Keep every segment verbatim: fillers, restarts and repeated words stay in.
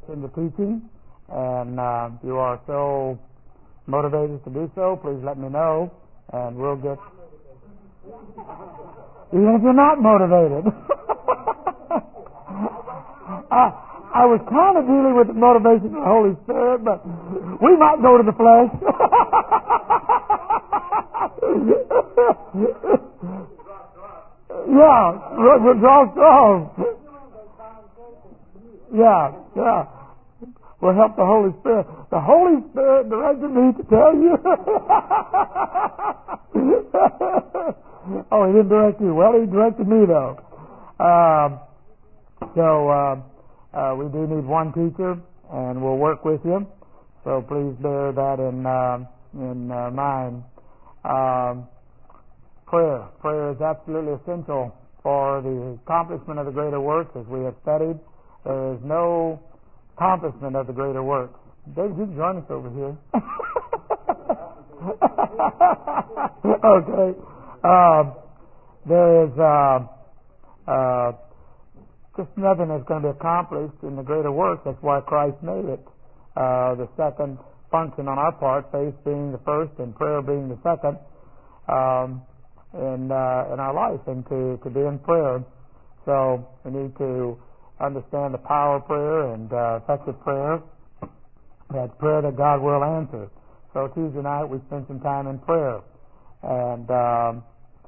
into teaching, and uh, you are so motivated to do so, please let me know, and we'll get... Even if you're not motivated. I, I was kind of dealing with the motivation of the Holy Spirit, but we might go to the flesh. Yeah, draw straws. Yeah, yeah. We'll help the Holy Spirit. The Holy Spirit directed me to tell you. Oh, he didn't direct you. Well, he directed me, though. Um, so, uh, uh, we do need one teacher, and we'll work with you. So please bear that in, uh, in uh, mind. Um, prayer. Prayer is absolutely essential for the accomplishment of the greater works, as we have studied. There is no accomplishment of the greater works. David, you can join us over here. Okay. Um, there is uh, uh, just nothing that's going to be accomplished in the greater works. That's why Christ made it. Uh, the second function on our part, faith being the first and prayer being the second, um, in uh, in our life, and to, to be in prayer. So we need to understand the power of prayer and uh, effective prayer. That's prayer that God will answer. So Tuesday night we spent some time in prayer, and um,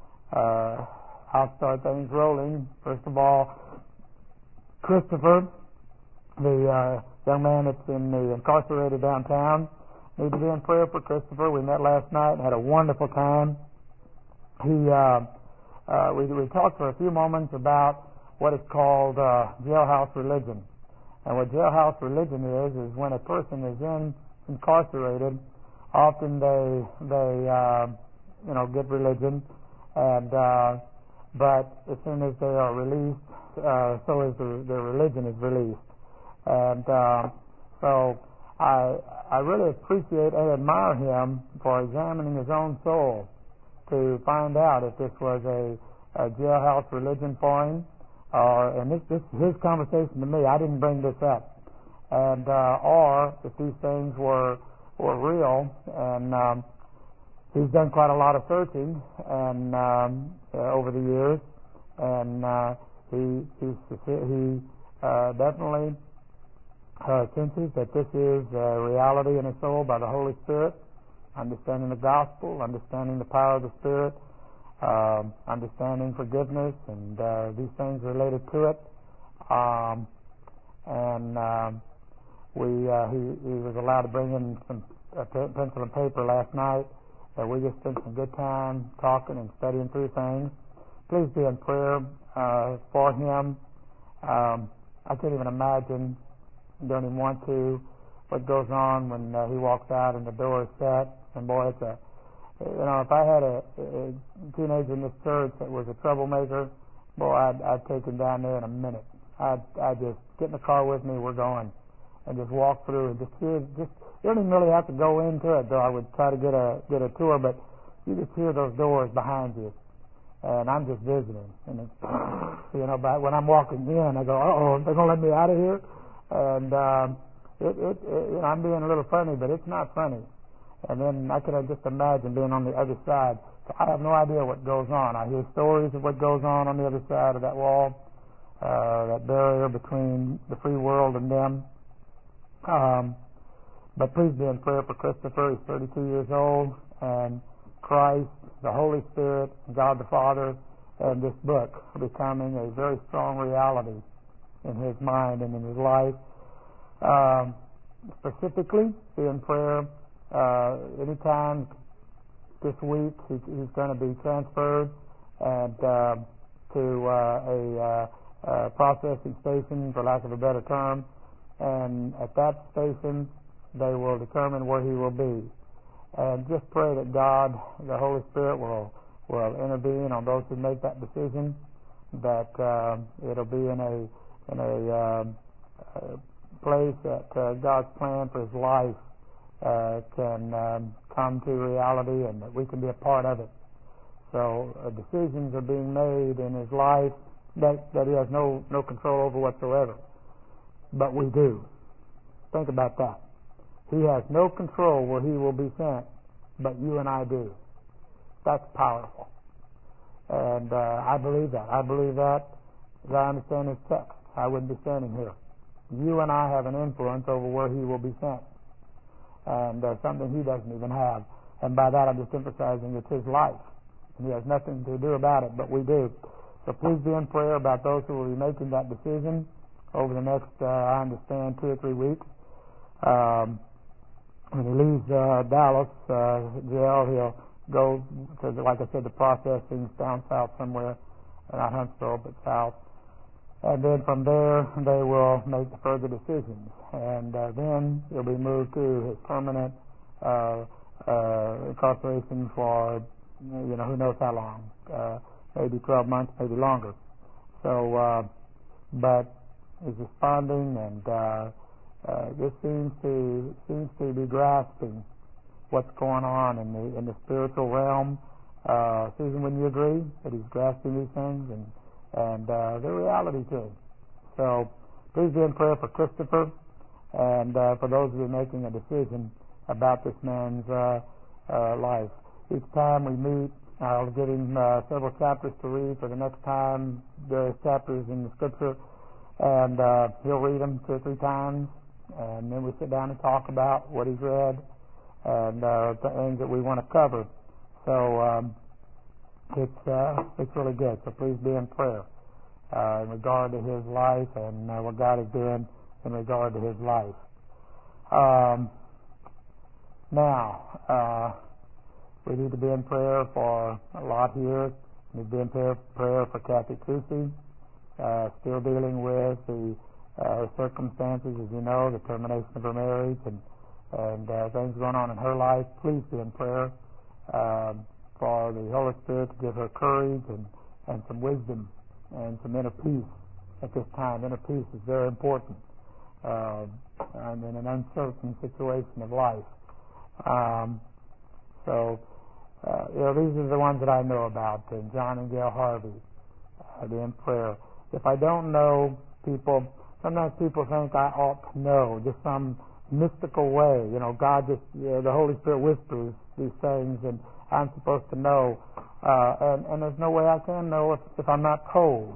uh, I'll start things rolling. First of all, Christopher, the uh, young man that's in the incarcerated downtown, need to be in prayer for Christopher. We met last night and had a wonderful time. He, uh, uh, we, we talked for a few moments about what is called uh, jailhouse religion. And what jailhouse religion is, is when a person is in incarcerated, often they, they uh, you know, get religion, and uh, but as soon as they are released, uh, so is the, their religion is released. And uh, so I, I really appreciate and admire him for examining his own soul to find out if this was a, a jailhouse religion for him, or, and this, this is his conversation to me. I didn't bring this up, and uh, or if these things were were real. And um, he's done quite a lot of searching and um, uh, over the years, and uh, he he's, he uh, definitely uh, senses that this is a reality in his soul by the Holy Spirit. Understanding the gospel, understanding the power of the Spirit, uh, understanding forgiveness, and uh, these things related to it. Um, and um, we uh, he, he was allowed to bring in some uh, pencil and paper last night. Uh, we just spent some good time talking and studying through things. Please be in prayer uh, for him. Um, I can't even imagine, don't even want to, what goes on when uh, he walks out and the door is shut. And boy, it's a, you know, if I had a, a teenager in this church that was a troublemaker, boy, I'd, I'd take him down there in a minute. I'd, I'd just get in the car with me, we're going, and just walk through and just hear, just, you don't even really have to go into it, though I would try to get a, get a tour, but you just hear those doors behind you. And I'm just visiting. And it's, you know, but when I'm walking in, I go, uh-oh, they're going to let me out of here? And, um, it, it, it, you know, I'm being a little funny, but it's not funny. And then I could just imagine being on the other side. So I have no idea what goes on. I hear stories of what goes on on the other side of that wall, uh, that barrier between the free world and them. Um, but please be in prayer for Christopher. He's thirty-two years old, and Christ, the Holy Spirit, God the Father, and this book are becoming a very strong reality in his mind and in his life. Um, specifically, be in prayer. Uh, anytime this week he, he's going to be transferred and uh, to uh, a uh, uh, processing station, for lack of a better term, and at that station they will determine where he will be. And just pray that God, the Holy Spirit, will will intervene on those who make that decision. That uh, it'll be in a in a uh, uh, place that uh, God's plan for his life Uh, can um, come to reality, and that we can be a part of it. So uh, decisions are being made in his life that, that he has no, no control over whatsoever. But we do. Think about that. He has no control where he will be sent, but you and I do. That's powerful. And uh, I believe that. I believe that as I understand his text. I wouldn't be standing here. You and I have an influence over where he will be sent. And uh, something he doesn't even have. And by that I'm just emphasizing it's his life. And he has nothing to do about it, but we do. So please be in prayer about those who will be making that decision over the next, uh, I understand, two or three weeks. Um, when he leaves uh, Dallas uh, jail, he'll go to, the, like I said, the processing down south somewhere, not Huntsville, but south. And then from there, they will make the further decisions. And uh, then he'll be moved to his permanent uh, uh, incarceration for, you know, who knows how long, uh, maybe twelve months, maybe longer. So, uh, but he's responding, and uh, uh, this seems to seems to be grasping what's going on in the in the spiritual realm. Uh, Susan, wouldn't you agree that he's grasping these things and and uh, they're reality to him? So, please be in prayer for Christopher and uh, for those who are making a decision about this man's uh, uh, life. Each time we meet, I'll give him uh, several chapters to read for the next time, various chapters in the Scripture, and uh, he'll read them two or three times, and then we sit down and talk about what he's read and uh, the things that we want to cover. So um, it's uh, it's really good. So please be in prayer uh, in regard to his life and uh, what God is doing in regard to his life. Um, now. Uh, We need to be in prayer for a lot here. We need to be in prayer, prayer for Kathy Kusi, uh, still dealing with the uh, circumstances, as you know, the termination of her marriage and, and uh, things going on in her life. Please be in prayer uh, for the Holy Spirit to give her courage and, and some wisdom and some inner peace at this time. Inner peace is very important uh, I'm in an uncertain situation of life. Um, so, Uh, you know, these are the ones that I know about, uh, John and Gail Harvey, uh, the in prayer. If I don't know people, sometimes people think I ought to know, just some mystical way. You know, God just, you know, the Holy Spirit whispers these things, and I'm supposed to know. Uh, and, and there's no way I can know if, if I'm not told.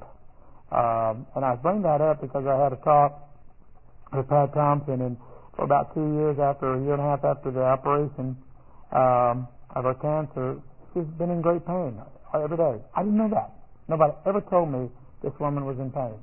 Um, and I bring that up because I had a talk with Pat Thompson, and for about two years after, a year and a half after the operation, um, of her cancer, she's been in great pain every day. I didn't know that. Nobody ever told me this woman was in pain.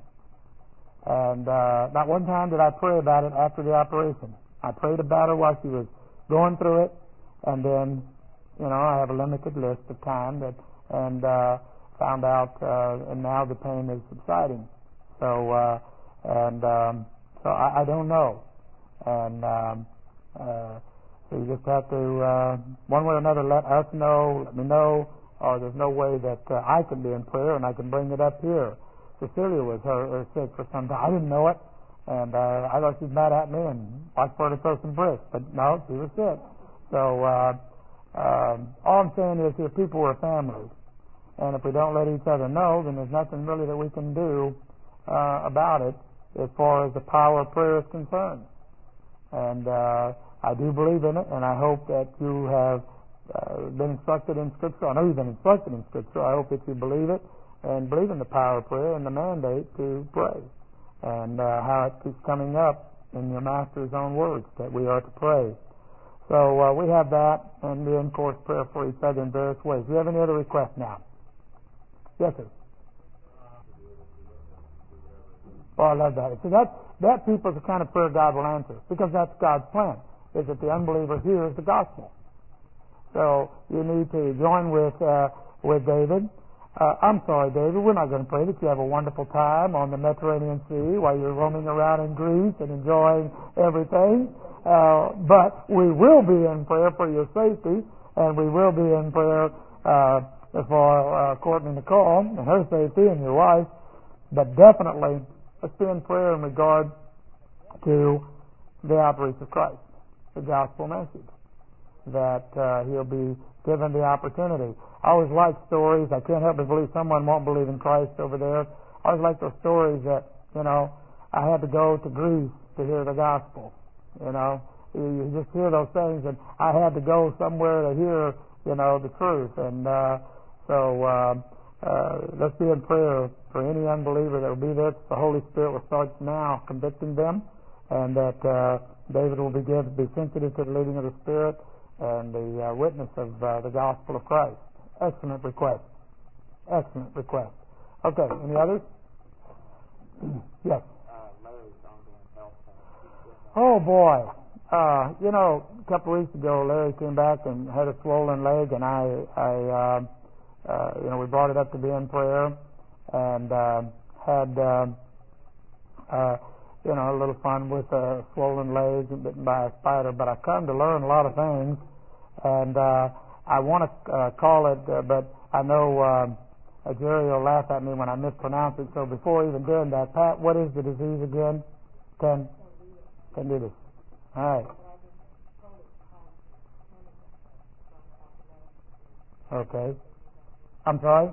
And uh, not one time did I pray about it after the operation. I prayed about her while she was going through it, and then, you know, I have a limited list of time that, and uh, found out, uh, and now the pain is subsiding. So, uh, and um, so I, I don't know. And um, uh, So you just have to, uh, one way or another, let us know, let me know, or there's no way that uh, I can be in prayer and I can bring it up here. Cecilia was her, her sick for some time. I didn't know it, and uh, I thought she was mad at me and watched for her to throw some bricks, but no, she was sick. So uh, um, all I'm saying is that people are family, and if we don't let each other know, then there's nothing really that we can do uh, about it as far as the power of prayer is concerned. And uh, I do believe in it, and I hope that you have uh, been instructed in Scripture. I know you've been instructed in Scripture. I hope that you believe it and believe in the power of prayer and the mandate to pray, and uh, how it keeps coming up in your Master's own words that we are to pray. So uh, we have that, and then, of course, prayer for each other in various ways. Do you have any other requests now? Yes, sir. Oh, I love that. So that, that people is the kind of prayer God will answer, because that's God's plan, is that the unbeliever hears the gospel. So you need to join with uh, with David. Uh, I'm sorry, David, we're not going to pray that you have a wonderful time on the Mediterranean Sea while you're roaming around in Greece and enjoying everything. Uh, but we will be in prayer for your safety, and we will be in prayer uh, for uh, Courtney Nicole and her safety and your wife. But definitely, let's be in prayer in regard to the outreach of Christ, the gospel message, that uh, he'll be given the opportunity. I always like stories. I can't help but believe someone won't believe in Christ over there. I always like those stories that, you know, I had to go to Greece to hear the gospel. You know, you, you just hear those things, and I had to go somewhere to hear, you know, the truth. And uh, so uh, uh, let's be in prayer for any unbeliever that will be there. The Holy Spirit will start now convicting them, and that uh, David will begin to be sensitive to the leading of the Spirit and the uh, witness of uh, the gospel of Christ. Excellent request. Excellent request. Okay, any others? Yes. Oh boy. Uh, you know, a couple of weeks ago, Larry came back and had a swollen leg, and I, I, uh, uh, you know, we brought it up to be in prayer, and uh, had, uh, uh, you know, a little fun with a swollen leg bitten by a spider. But I come to learn a lot of things, and uh, I want to uh, call it, uh, but I know uh, Jerry will laugh at me when I mispronounce it. So before even doing that, Pat, what is the disease again? Can can do this. All right. Okay. I'm sorry?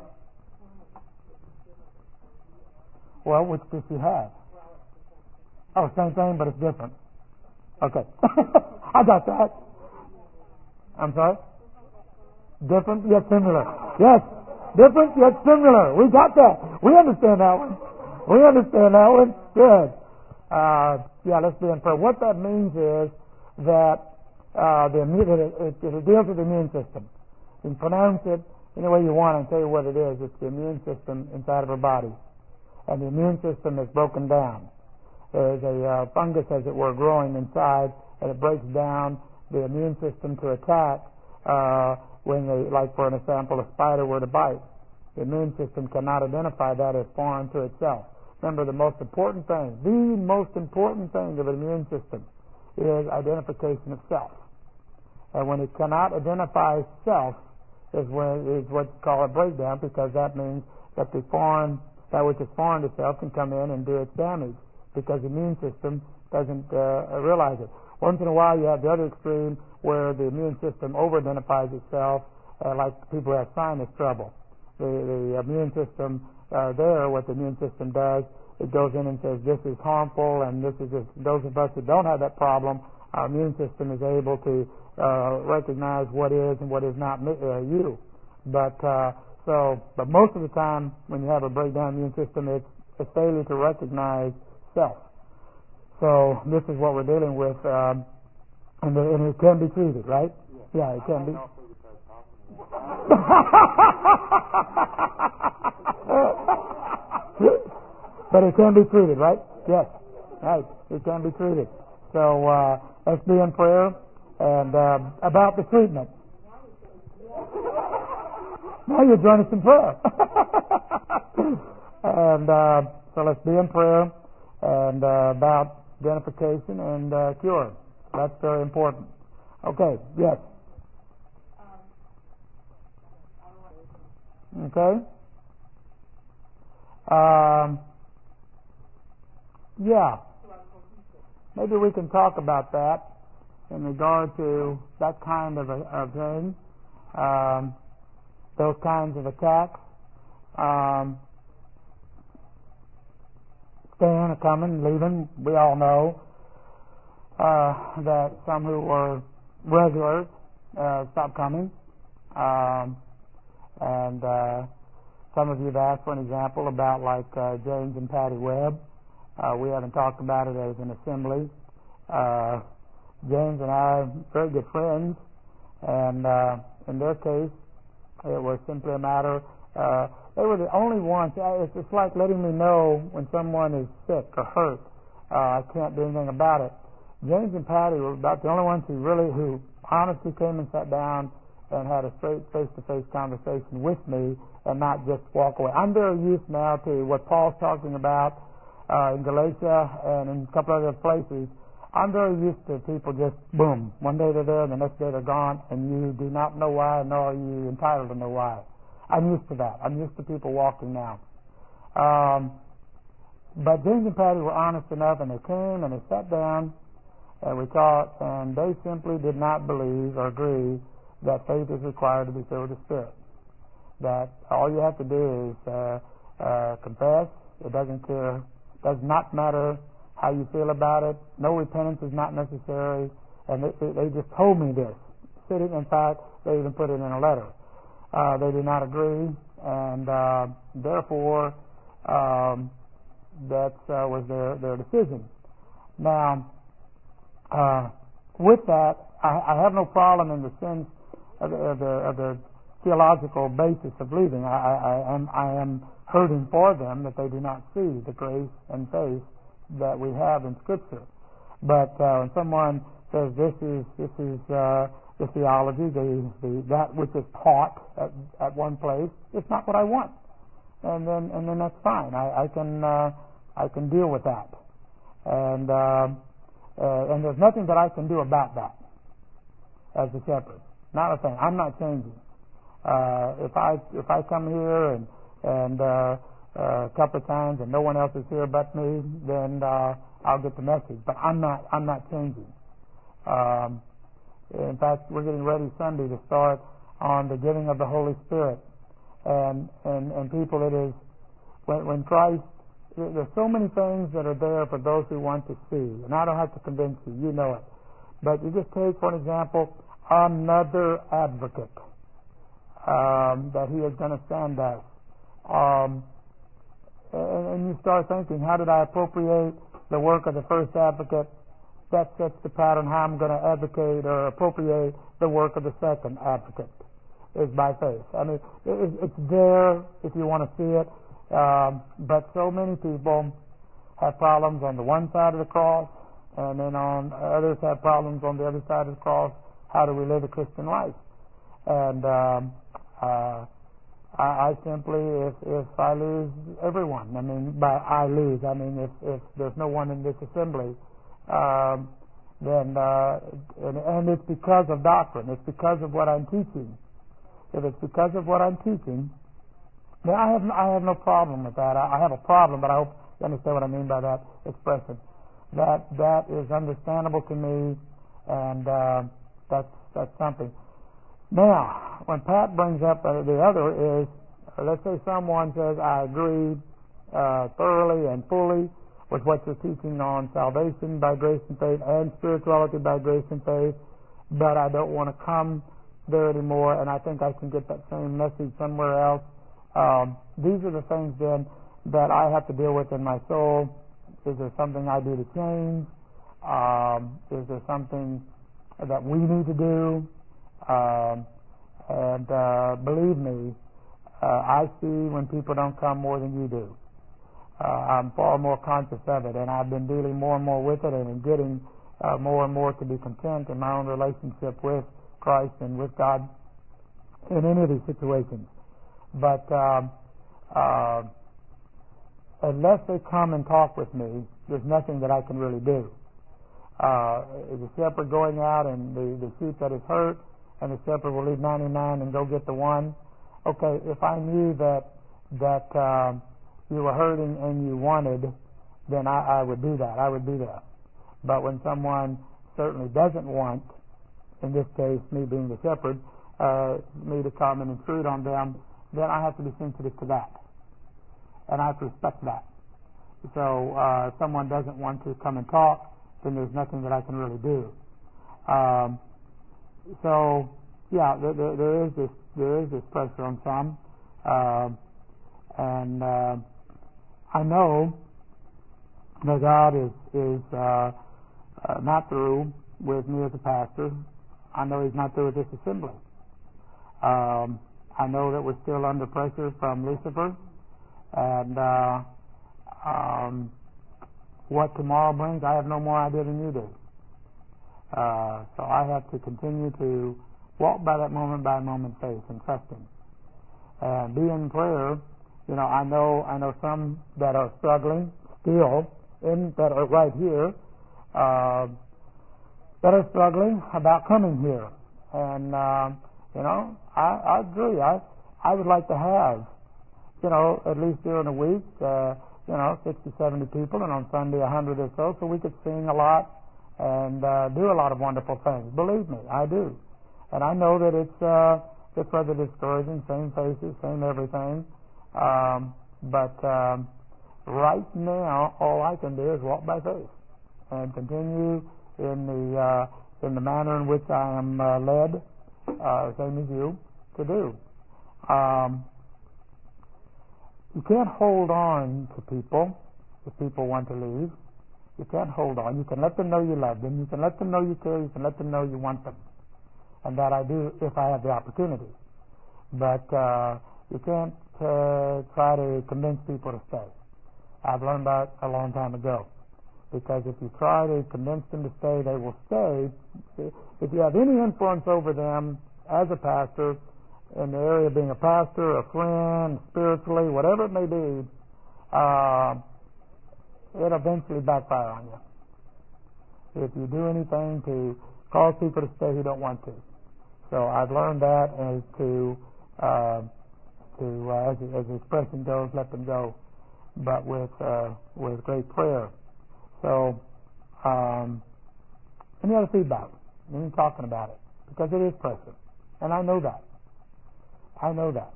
Well, which does she have? Oh, same thing, but it's different. Okay. I got that. I'm sorry? Different yet similar. Yes. Different yet similar. We got that. We understand that one. We understand that one. Good. Uh, yeah, let's be in prayer. What that means is that uh, the immune, it, it, it deals with the immune system. You can pronounce it any way you want and tell you what it is. It's the immune system inside of our body. And the immune system is broken down. There's a uh, fungus, as it were, growing inside, and it breaks down the immune system to attack uh, when, they, like for an example, a spider were to bite. The immune system cannot identify that as foreign to itself. Remember, the most important thing, the most important thing of an immune system is identification of self. And when it cannot identify self is when is what's called a breakdown, because that means that the foreign, that which is foreign to self can come in and do its damage, because the immune system doesn't uh, realize it. Once in a while you have the other extreme where the immune system over-identifies itself, uh, like people who have sinus trouble. The, the immune system uh, there, what the immune system does, it goes in and says this is harmful, and this is just, those of us who don't have that problem, our immune system is able to uh, recognize what is and what is not uh, you. But uh, so, but most of the time when you have a breakdown immune system, it's a failure to recognize self. So this is what we're dealing with, um, and, the, and it can be treated, right? Yeah, yeah it can be. But it can be treated, right? Yes, right. It can be treated. So uh, let's be in prayer and uh, about the treatment. Now you join us in prayer. And uh, so let's be in prayer and uh, about identification and uh, cure. That's very important. Okay. Yes. Okay. Um, yeah. Maybe we can talk about that in regard to that kind of a of thing, um, those kinds of attacks. Um, staying, coming, leaving. We all know uh, that some who were regulars uh, stopped coming. Um, and uh, some of you have asked for an example about like uh, James and Patty Webb. Uh, we haven't talked about it as an assembly. Uh, James and I are very good friends, and uh, in their case, it was simply a matter. Uh, they were the only ones. It's just like letting me know when someone is sick or hurt. Uh, I can't do anything about it. James and Patty were about the only ones who really, who honestly came and sat down and had a straight face-to-face conversation with me, and not just walk away. I'm very used now to what Paul's talking about uh, in Galatia and in a couple other places. I'm very used to people just, boom, one day they're there and the next day they're gone, and you do not know why, nor are you entitled to know why. I'm used to that. I'm used to people walking now. Um, but James and Patty were honest enough, and they came and they sat down, and we talked, and they simply did not believe or agree that faith is required to be filled with the Spirit. That all you have to do is uh, uh, confess. It doesn't care, does not matter how you feel about it. No repentance is not necessary. And they, they just told me this. Sitting, in fact, they even put it in a letter. Uh, they did not agree, and uh, therefore um, that uh, was their, their decision. Now, uh, with that, I, I have no problem in the sense of the, of the, of the theological basis of leaving. I, I, I, am, I am hurting for them that they do not see the grace and faith that we have in Scripture. But uh, when someone says this is this is uh, the theology, the, the that which is taught at, at one place, it's not what I want, and then and then that's fine. I, I can uh, I can deal with that, and uh, uh, and there's nothing that I can do about that as a shepherd. Not a thing. I'm not changing. Uh, if I if I come here and and uh, uh, a couple of times and no one else is here but me, then uh, I'll get the message. But I'm not I'm not changing. Um, in fact, we're getting ready Sunday to start on the giving of the Holy Spirit, and and and people, it is when when Christ. There's so many things that are there for those who want to see, and I don't have to convince you. You know it. But you just take, for example, another advocate um, that He is going to send us. Um, and, and you start thinking, how did I appropriate the work of the first advocate? That sets the pattern how I'm going to advocate or appropriate the work of the second advocate, is by faith. I mean, it, it's there if you want to see it. Um, but so many people have problems on the one side of the cross, and then on others have problems on the other side of the cross. How do we live a Christian life? And um, uh, I, I simply, if, if I lose everyone, I mean, by I lose, I mean if, if there's no one in this assembly, um, then uh, and, and it's because of doctrine. It's because of what I'm teaching. If it's because of what I'm teaching, then I have I have no problem with that. I, I have a problem, but I hope you understand what I mean by that expression. That that is understandable to me, and uh, that's that's something. Now, when Pat brings up uh, the other is, uh, let's say someone says, I agree uh, thoroughly and fully with what you're teaching on salvation by grace and faith and spirituality by grace and faith, but I don't want to come there anymore, and I think I can get that same message somewhere else. Um, these are the things then that I have to deal with in my soul. Is there something I do to change? Um, is there something that we need to do? Um, and uh, believe me, uh, I see when people don't come more than you do. Uh, I'm far more conscious of it, and I've been dealing more and more with it, and getting uh, more and more to be content in my own relationship with Christ and with God in any of these situations. But um, uh, unless they come and talk with me, there's nothing that I can really do. Uh, the shepherd going out and the, the sheep that is hurt, and the shepherd will leave ninety-nine and go get the one. Okay, if I knew that that um, you were hurting and you wanted, then I, I would do that. I would do that. But when someone certainly doesn't want, in this case, me being the shepherd, uh, me to come and intrude on them, then I have to be sensitive to that, and I have to respect that. So uh, if someone doesn't want to come and talk, then there's nothing that I can really do. Um, so yeah, there, there, there is this there is this pressure on some, uh, and uh, I know that God is is uh, uh, not through with me as a pastor. I know He's not through with this assembly. Um, I know that we're still under pressure from Lucifer, and uh, um, what tomorrow brings, I have no more idea than you do. Uh, so I have to continue to walk by that moment by moment faith and trust Him, and be in prayer. You know, I know I know some that are struggling still, in that are right here, uh, that are struggling about coming here, and uh, you know, I, I agree. I I would like to have, you know, at least during a week, uh, you know, sixty, seventy people, and on Sunday a hundred or so, so we could sing a lot and uh, do a lot of wonderful things. Believe me, I do. And I know that it's uh, it's rather discouraging, same faces, same everything. Um, but um, right now, all I can do is walk by faith and continue in the uh, in the manner in which I am uh, led, uh, same as you, to do. Um, you can't hold on to people if people want to leave. You can't hold on. You can let them know you love them. You can let them know you care. You can let them know you want them. And that I do if I have the opportunity. But uh, you can't uh, try to convince people to stay. I've learned that a long time ago. Because if you try to convince them to stay, they will stay. If you have any influence over them as a pastor, in the area of being a pastor, a friend, spiritually, whatever it may be, uh, it'll eventually backfire on you. If you do anything to cause people to stay who don't want to. So I've learned that as to, uh, to uh, as, as the expression goes, let them go, but with uh, with great prayer. So, um, any other feedback? Any talking about it? Because it is pressure. And I know that. I know that.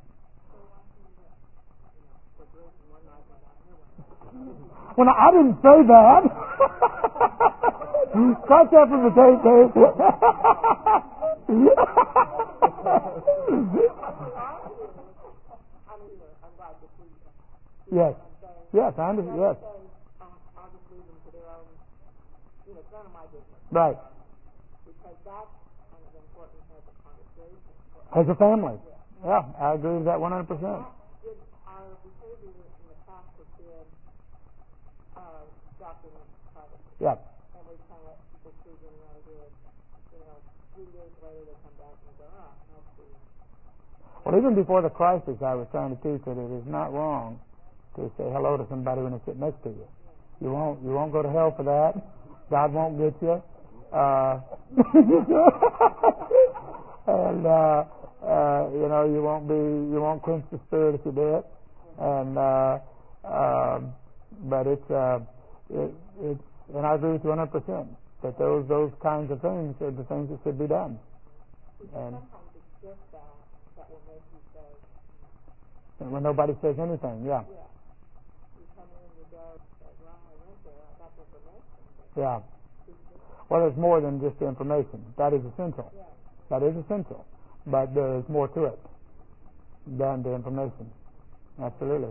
Well, I didn't say that. Scratch that from the tape, Dave. Yes. Yes, I understand. Yes. Right. Because that's kind of important as a congregation. As a family. Yeah, I agree with that one hundred percent. Did our behavior in the past have been uh, stopping privately? Yeah. And we kind of let people choose in the idea, you know, three years later they come back and go, ah, I see. Well, even before the crisis, I was trying to teach that it is not wrong to say hello to somebody when they sit next to you. You won't, you won't go to hell for that. God won't get you. Uh, and uh, uh, you know, you won't be, you won't quench the spirit if you do it. And uh, um, but it's, uh, it, it's, and I agree with you one hundred percent that those those kinds of things are the things that should be done. And sometimes it's just that that will make you say. And when nobody says anything, yeah. Yeah. You come in, you go, say, well, I went there, I got the information. Yeah. Well, there's more than just the information. That is essential. Yeah. That is essential. But there is more to it than the information. Absolutely.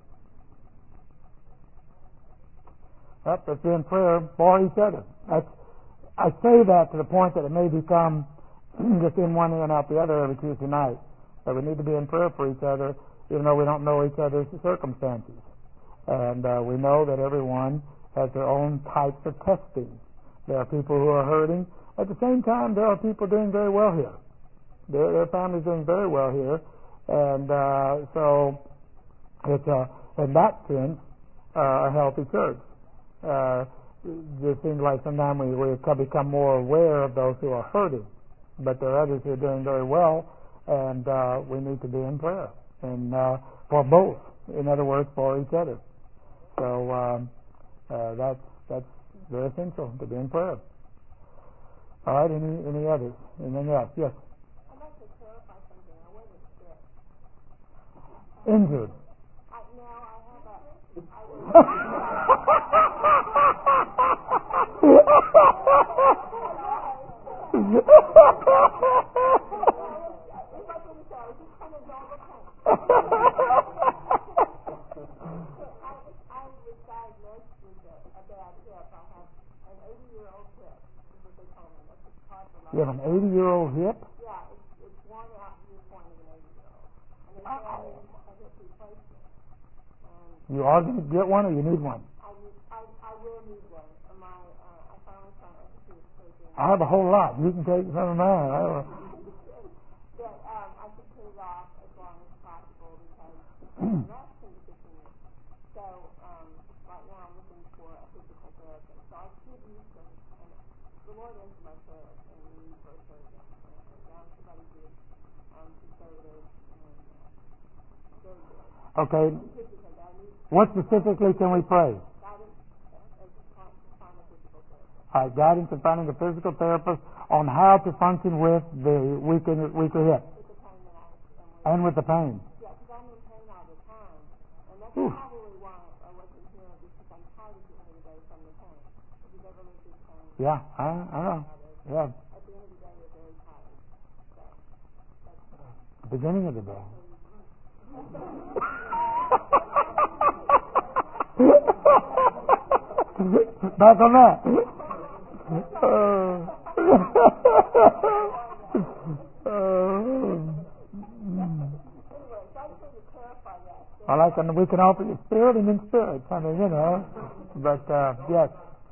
Yep, let's be in prayer for each other. That's, I say that to the point that it may become just in one ear and out the other every Tuesday night. That we need to be in prayer for each other, even though we don't know each other's circumstances. And uh, we know that everyone has their own types of testing. There are people who are hurting. At the same time, there are people doing very well here. Their, their families doing very well here. And uh, so it's, uh, in that sense, uh, a healthy church. Uh, it seems like sometimes we, we become more aware of those who are hurting. But there are others who are doing very well, and uh, we need to be in prayer. And uh, for both. In other words, for each other. So um, uh, that's that's very essential to be in prayer. All right. Any any others? Anything else? Yes. I'd like to clarify something. I wasn't sick. Injured. I, no, I have a. I was. You have an eighty-year-old hip? Yeah, it's, it's worn out to the point of an eighty-year-old. And they say I need a hip replacement. And You are going to get one, or you need one? I, need, I, I will need one. My, uh, I finally found orthopedic surgeon. I have a whole lot. You can take some of mine. I don't know. That um, I should put it off as long as possible because I'm not conditioning. So um, right now I'm looking for a physical therapist. So I could use some, and the Lord answered my prayer and need for a surgeon. And I found somebody who's um, conservative and uh, very good. Okay. Because I need What specifically can we pray? guidance as to find to find a physical therapist. All right, guidance and finding a physical therapist on how to function with the weaker, weaker hip. With the pain that I am with. And with the pain. Yeah, because I'm in pain all the time. And that's Ooh. probably why I wasn't Yeah, I, I know. Yeah. At the end of the day, we're very tired. So, that's Beginning of the day. Back on that. Uh, I like when we can offer you spirit and in spirit. I mean, you know. But, uh, yes.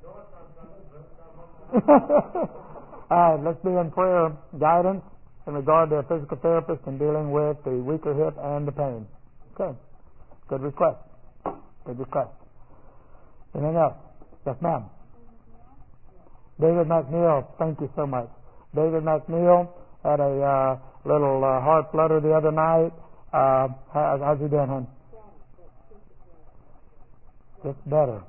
All right, let's be in prayer guidance in regard to a physical therapist in dealing with the weaker hip and the pain. Okay. Good request. Good request. Anything else? Yes, ma'am. David McNeil, thank you so much. David McNeil had a uh, little uh, heart flutter the other night. Uh, how, how's he doing, hon? It's better.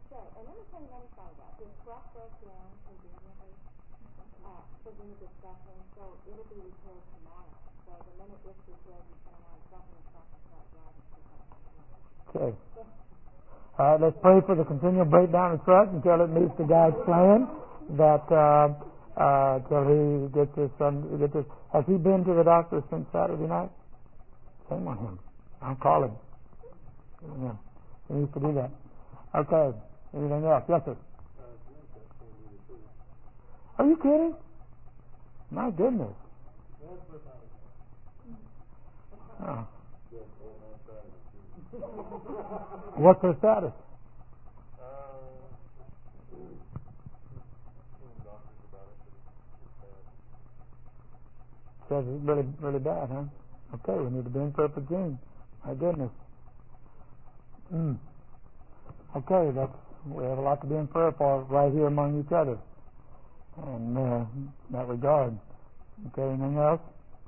Okay. All right, let's pray for the continual breakdown of trust until it meets the God's plan. That uh, uh, till he gets his son. Gets his, has he been to the doctor since Saturday night? Shame on him. I'll call him. Yeah, he needs to do that. Okay. Anything else? Yes, sir. Are you kidding? My goodness. Oh. What's her status? Says it's really, really bad, huh? Okay, we need to be in prayer for Gene. My goodness. Mm. Okay, that's we have a lot to be in prayer for right here among each other. And uh, in that regard. Okay, anything else?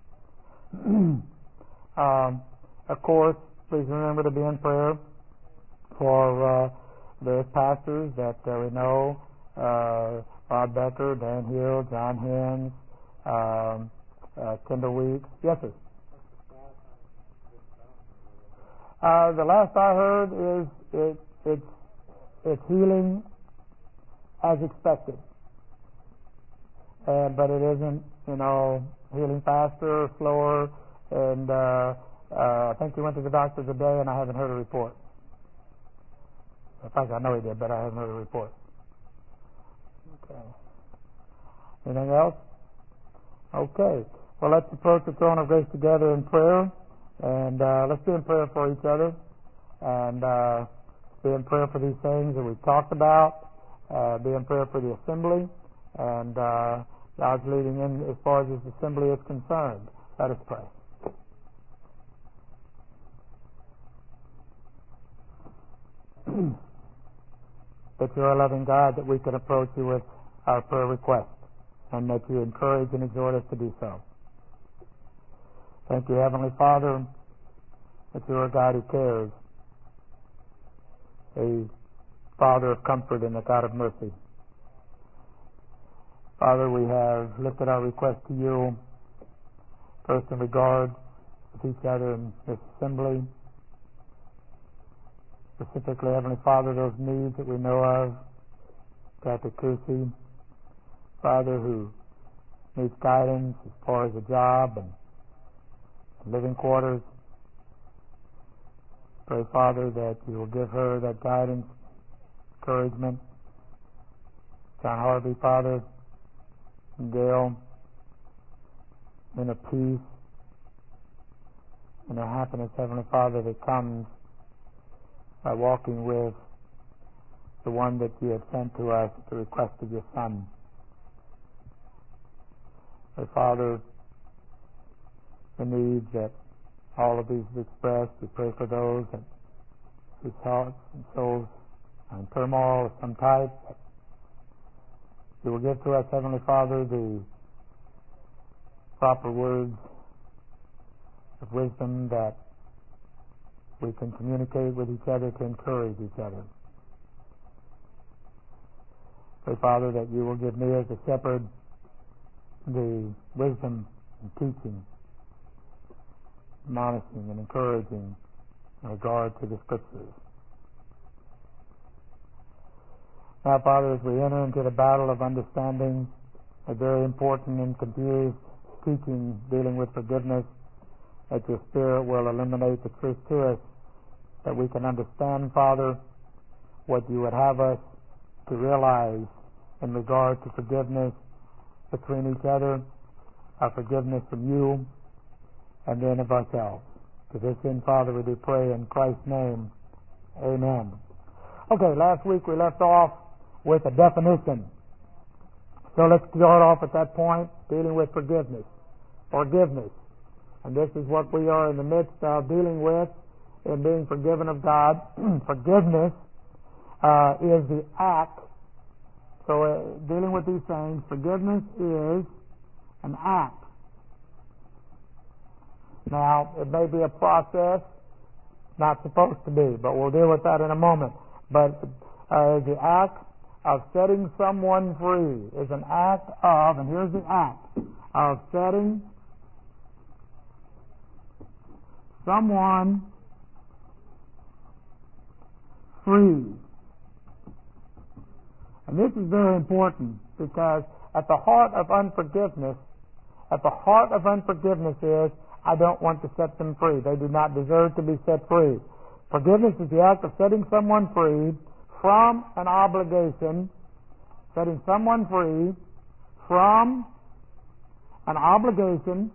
um, of course, please remember to be in prayer for uh, the pastors that uh, we know, uh, Bob Becker, Dan Hill, John Hens, um, uh, Kendall Weeks. Yes, sir. Uh, the last I heard is it, it's it's healing as expected, uh, but it isn't, you know, healing faster or slower. And uh, uh, I think he went to the doctor today, and I haven't heard a report. In fact, I know he did, but I haven't heard a report. Okay. Anything else? Okay. Well, let's approach the throne of grace together in prayer, and uh, let's be in prayer for each other, and uh, be in prayer for these things that we've talked about. Uh, be in prayer for the assembly, and uh, God's leading in as far as His assembly is concerned. Let us pray. That you are a loving God, that we can approach you with our prayer requests, and that you encourage and exhort us to do so. Thank you, Heavenly Father, that you are a God who cares, a Father of comfort and a God of mercy. Father, we have lifted our request to you, first in regard with each other in this assembly. Specifically, Heavenly Father, those needs that we know of, Kathy Kusi, Father, who needs guidance as far as a job and living quarters. Pray, Father, that you will give her that guidance, encouragement. John Harvey, Father, and Gail, in a peace and a happiness, Heavenly Father, that comes by walking with the one that you have sent to us at the request of your Son. Pray, Father, the needs that all of these have expressed. We pray for those that whose hearts and souls are in turmoil of some type. You will give to us, Heavenly Father, the proper words of wisdom that we can communicate with each other to encourage each other. Pray, Father, that you will give me as a shepherd the wisdom and teaching, admonishing and encouraging in regard to the Scriptures. Now, Father, as we enter into the battle of understanding a very important and confused teaching dealing with forgiveness, that your Spirit will illuminate the truth to us, that we can understand, Father, what you would have us to realize in regard to forgiveness between each other, our forgiveness from you, and then of ourselves. To this end, Father, we do pray in Christ's name. Amen. Okay, last week we left off with a definition. So let's start off at that point, dealing with forgiveness. Forgiveness. And this is what we are in the midst of dealing with in being forgiven of God. Forgiveness uh, is the act. So uh, dealing with these things, forgiveness is an act. Now, it may be a process, not supposed to be, but we'll deal with that in a moment. But uh, the act of setting someone free is an act of, and here's the act, of setting someone free. And this is very important because at the heart of unforgiveness, at the heart of unforgiveness is, I don't want to set them free. They do not deserve to be set free. Forgiveness is the act of setting someone free from an obligation, setting someone free from an obligation.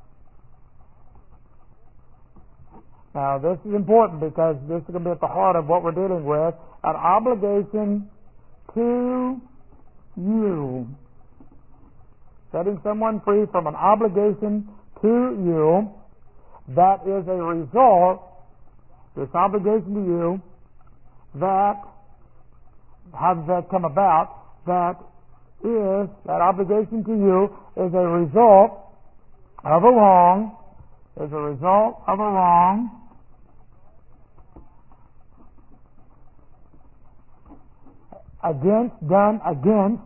Now, this is important because this is going to be at the heart of what we're dealing with. An obligation to you. Setting someone free from an obligation to you that is a result, this obligation to you, that, how does that come about? That is, that obligation to you is a result of a wrong, is a result of a wrong against, done against,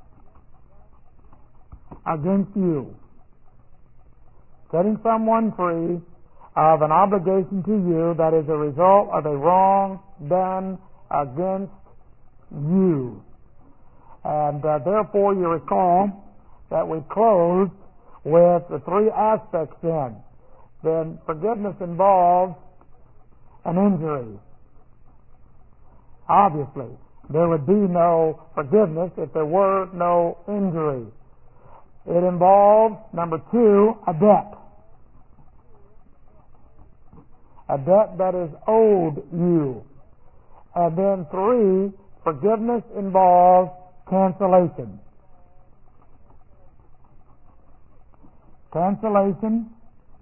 against you. Setting someone free of an obligation to you that is a result of a wrong done against you. And uh, therefore you recall that we closed with the three aspects then. Then forgiveness involves an injury. Obviously, there would be no forgiveness if there were no injury. It involves, number two, a debt. A debt that is owed you. And then three, forgiveness involves cancellation. Cancellation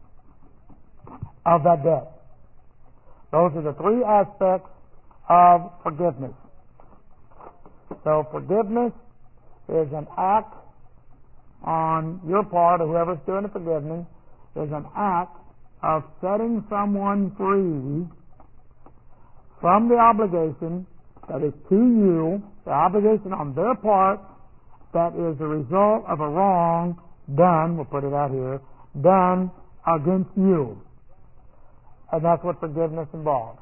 of that debt. Those are the three aspects of forgiveness. So forgiveness is an act on your part, or whoever's doing the forgiving, is an act of setting someone free from the obligation that is to you, the obligation on their part that is a result of a wrong done, we'll put it out here, done against you. And that's what forgiveness involves.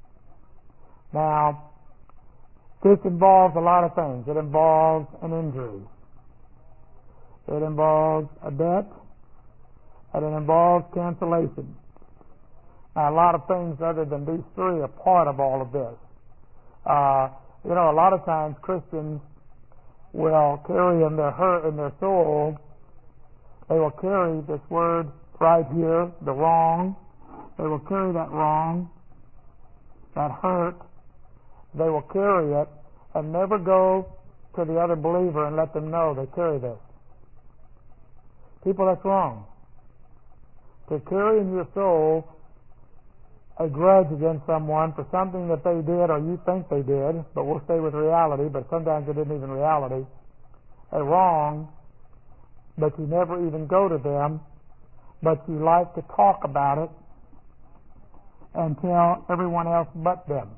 Now, this involves a lot of things. It involves an injury. It involves a debt, and it involves cancellation. Now, a lot of things other than these three are part of all of this. Uh, you know, a lot of times Christians will carry in their hurt, in their soul, they will carry this word right here, the wrong. They will carry that wrong, that hurt. They will carry it and never go to the other believer and let them know they carry this. People, that's wrong. To carry in your soul a grudge against someone for something that they did or you think they did, but we'll stay with reality, but sometimes it isn't even reality, a wrong, but you never even go to them, but you like to talk about it and tell everyone else but them.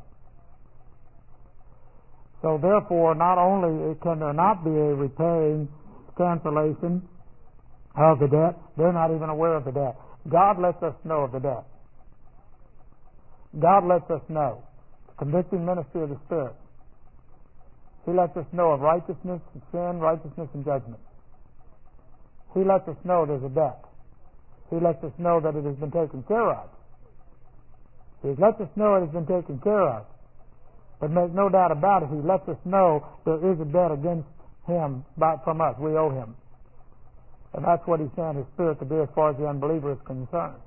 So therefore, not only can there not be a repaying cancellation of the debt, they're not even aware of the debt. God lets us know of the debt. God lets us know. The convicting ministry of the Spirit. He lets us know of righteousness, sin, righteousness, and judgment. He lets us know there's a debt. He lets us know that it has been taken care of. He lets us know it has been taken care of. But make no doubt about it, He lets us know there is a debt against Him by, from us. We owe Him. And that's what He sent His Spirit to do as far as the unbeliever is concerned.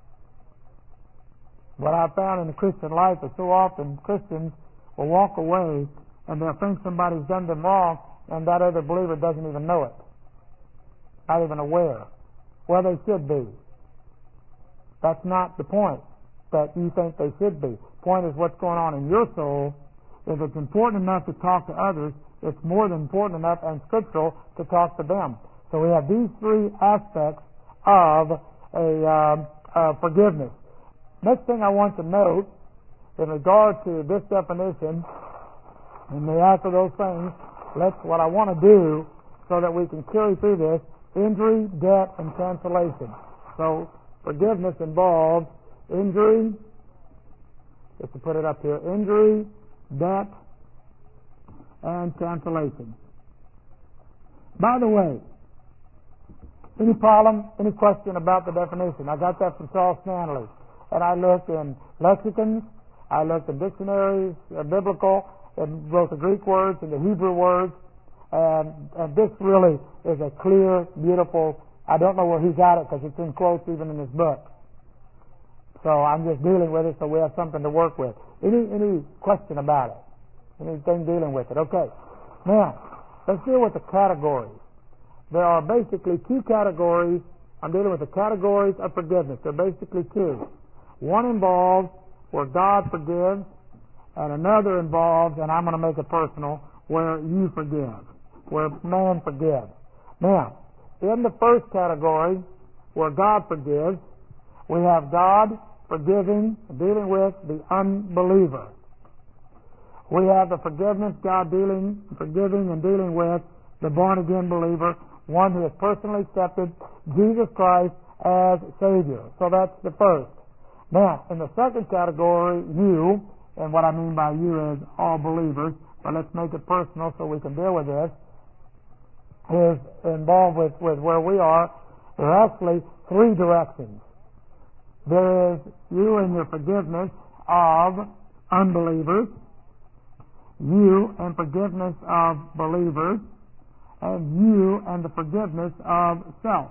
What I've found in the Christian life is so often Christians will walk away and they'll think somebody's done them wrong, and that other believer doesn't even know it. Not even aware. Well, they should be. That's not the point that you think they should be. The point is what's going on in your soul. If it's important enough to talk to others, it's more than important enough and scriptural to talk to them. So we have these three aspects of a um, uh, forgiveness. Next thing I want to note in regard to this definition, and the after those things, let's what I want to do so that we can carry through this: injury, debt, and cancellation. So forgiveness involves injury. Just to put it up here: injury, debt, and cancellation. By the way, any problem, any question about the definition? I got that from Charles Stanley. And I looked in lexicons, I looked in dictionaries, uh, biblical, and both the Greek words and the Hebrew words. And, and this really is a clear, beautiful, I don't know where he got it because it's in quotes even in his book. So I'm just dealing with it so we have something to work with. Any, any question about it? Anything dealing with it? Okay. Now, let's deal with the categories. There are basically two categories. I'm dealing with the categories of forgiveness. There are basically two. One involves where God forgives, and another involves, and I'm going to make it personal, where you forgive, where man forgives. Now, in the first category, where God forgives, we have God forgiving, dealing with the unbeliever. We have the forgiveness, God dealing, forgiving and dealing with the born-again believer, one who has personally accepted Jesus Christ as Savior. So that's the first. Now, in the second category, you, and what I mean by you is all believers, but let's make it personal so we can deal with this, is involved with, with where we are. There are actually three directions. There is you and your forgiveness of unbelievers, you and forgiveness of believers, and you and the forgiveness of self.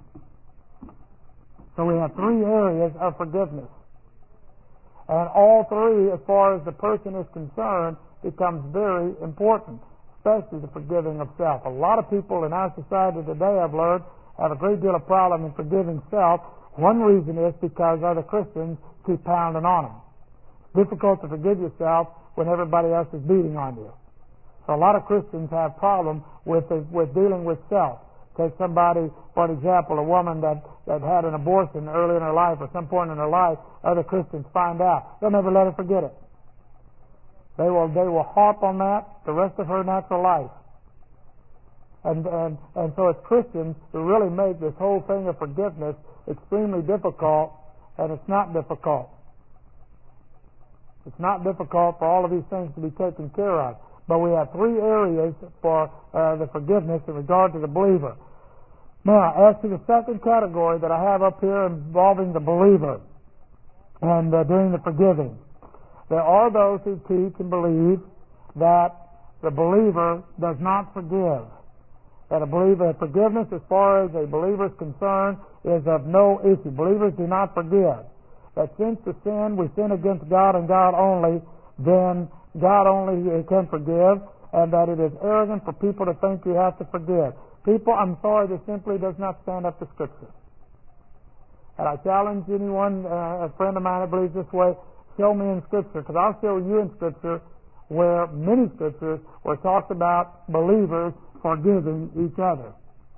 So we have three areas of forgiveness. And all three, as far as the person is concerned, becomes very important, especially the forgiving of self. A lot of people in our society today, I've learned, have a great deal of problem in forgiving self. One reason is because other Christians keep pounding on them. It's difficult to forgive yourself when everybody else is beating on you. So a lot of Christians have problem with the, with dealing with self. Take somebody, for example, a woman that, that had an abortion early in her life or some point in her life, other Christians find out. They'll never let her forget it. They will they will harp on that the rest of her natural life. And, and, and so as Christians, to really make this whole thing of forgiveness extremely difficult, and it's not difficult. It's not difficult for all of these things to be taken care of. But we have three areas for uh, the forgiveness in regard to the believer. Now, as to the second category that I have up here involving the believer and uh, doing the forgiving, there are those who teach and believe that the believer does not forgive. That a believer, forgiveness as far as a believer is concerned is of no issue. Believers do not forgive. That since the sin, we sin against God and God only, then God only can forgive, and that it is arrogant for people to think you have to forgive. People, I'm sorry, this simply does not stand up to Scripture. And I challenge anyone, uh, a friend of mine that believes this way, show me in Scripture, because I'll show you in Scripture where many Scriptures were talked about believers forgiving each other.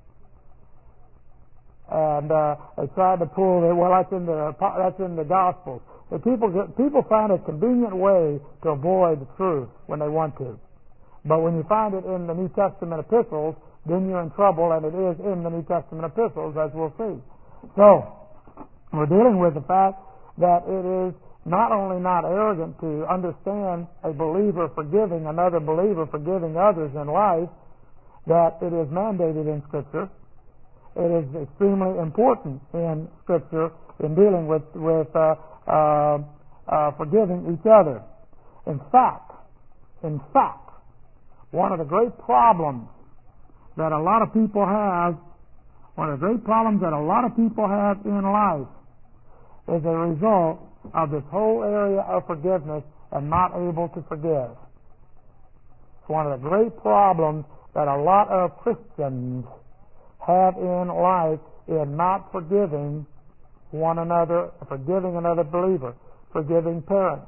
And uh, they tried to pull it, well, that's in the that's in the Gospels. But people people find a convenient way to avoid the truth when they want to. But when you find it in the New Testament epistles, then you're in trouble, and it is in the New Testament epistles, as we'll see. So, we're dealing with the fact that it is not only not arrogant to understand a believer forgiving another believer, forgiving others in life, that it is mandated in Scripture. It is extremely important in Scripture in dealing with, with uh, uh, uh, forgiving each other. In fact, in fact, one of the great problems that a lot of people have, one of the great problems that a lot of people have in life is a result of this whole area of forgiveness and not able to forgive. It's one of the great problems that a lot of Christians have in life in not forgiving one another, forgiving another believer, forgiving parents.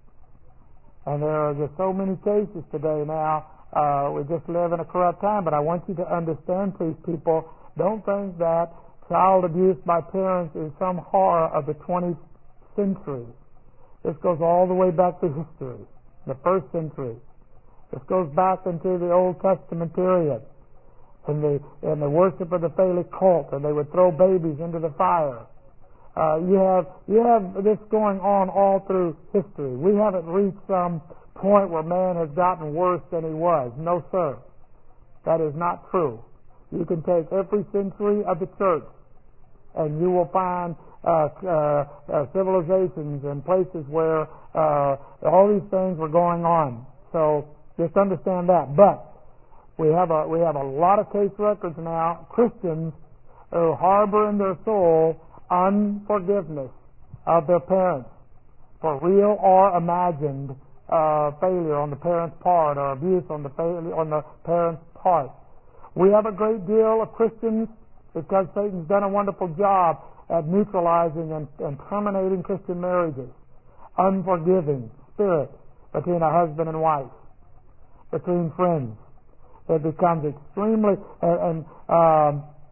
And there are just so many cases today now. Uh, we just live in a corrupt time, but I want you to understand, please, people, don't think that child abuse by parents is some horror of the twentieth century. This goes all the way back to history, the first century. This goes back into the Old Testament period, in the in the worship of the Phallic cult, and they would throw babies into the fire. Uh, you have you have this going on all through history. We haven't reached some point where man has gotten worse than he was. No, sir. That is not true. You can take every century of the church, and you will find uh, uh, uh, civilizations and places where uh, all these things were going on. So just understand that. But we have a we have a lot of case records now. Christians who harbor in their soul unforgiveness of their parents for real or imagined uh, failure on the parents' part, or abuse on the failure on the parents' part. We have a great deal of Christians, because Satan's done a wonderful job at neutralizing and, and terminating Christian marriages. Unforgiving spirit between a husband and wife, between friends. It becomes extremely, and, and um,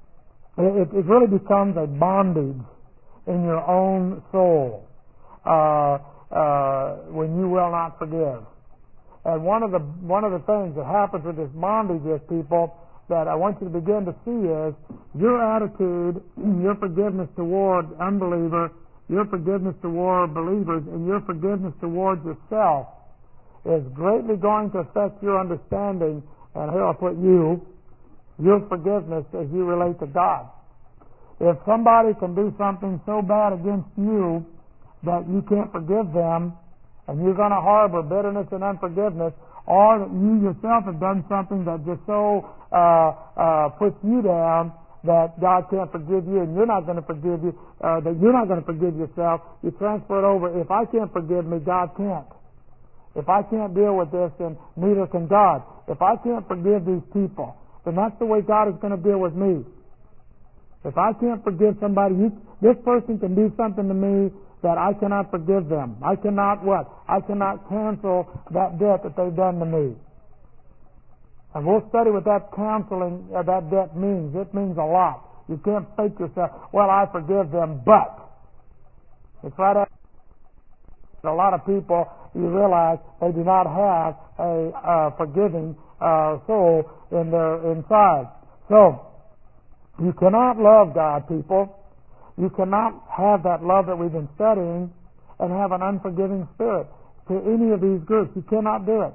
it, it really becomes a bondage in your own soul uh, uh, when you will not forgive. And one of the one of the things that happens with this bondage is, people, that I want you to begin to see is your attitude, your forgiveness toward unbeliever, your forgiveness toward believers, and your forgiveness towards yourself is greatly going to affect your understanding, and here I'll put you, your forgiveness as you relate to God. If somebody can do something so bad against you that you can't forgive them, and you're going to harbor bitterness and unforgiveness, or that you yourself have done something that just so uh, uh, puts you down that God can't forgive you, and you're not going to forgive you, uh, that you're not going to forgive yourself, you transfer it over. If I can't forgive me, God can't. If I can't deal with this, then neither can God. If I can't forgive these people, then that's the way God is going to deal with me. If I can't forgive somebody, you, this person can do something to me that I cannot forgive them. I cannot what? I cannot cancel that debt that they've done to me. And we'll study what that canceling uh, that debt means. It means a lot. You can't fake yourself, well, I forgive them, but. It's right after a lot of people, you realize they do not have a uh, forgiving uh, soul in their inside. So, you cannot love God, people. You cannot have that love that we've been studying and have an unforgiving spirit to any of these groups. You cannot do it.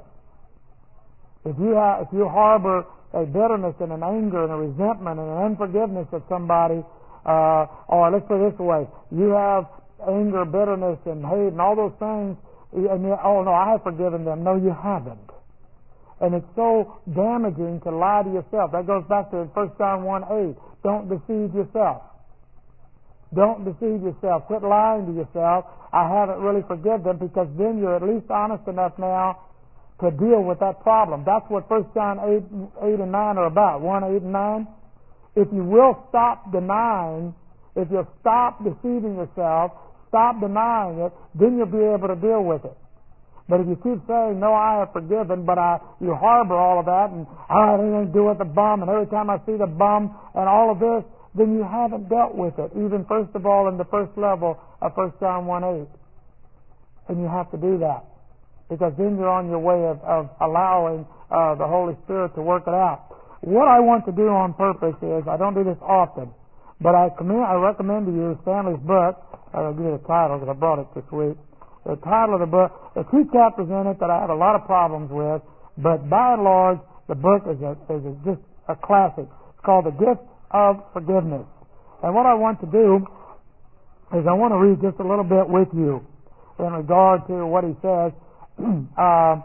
If you have, if you harbor a bitterness and an anger and a resentment and an unforgiveness of somebody, uh, or let's put it this way, you have anger, bitterness, and hate and all those things, and you, oh no, I have forgiven them. No, you haven't. And it's so damaging to lie to yourself. That goes back to First John one eight. Don't deceive yourself. Don't deceive yourself. Quit lying to yourself. I haven't really forgiven them, because then you're at least honest enough now to deal with that problem. That's what First John eight, eight and nine are about. one, eight, and nine. If you will stop denying, if you'll stop deceiving yourself, stop denying it, then you'll be able to deal with it. But if you keep saying, no, I have forgiven, but I, you harbor all of that, and I have anything to do with the bum, and every time I see the bum, and all of this, then you haven't dealt with it, even first of all in the first level of First John one eight. And you have to do that, because then you're on your way of, of allowing uh, the Holy Spirit to work it out. What I want to do on purpose is, I don't do this often, but I commend, I recommend to you Stanley's book. I'll give you the title because I brought it this week. the title of the book. There are two chapters in it that I have a lot of problems with, but by and large, the book is, a, is a, just a classic. It's called The Gift of Forgiveness. And what I want to do is I want to read just a little bit with you in regard to what he says. uh,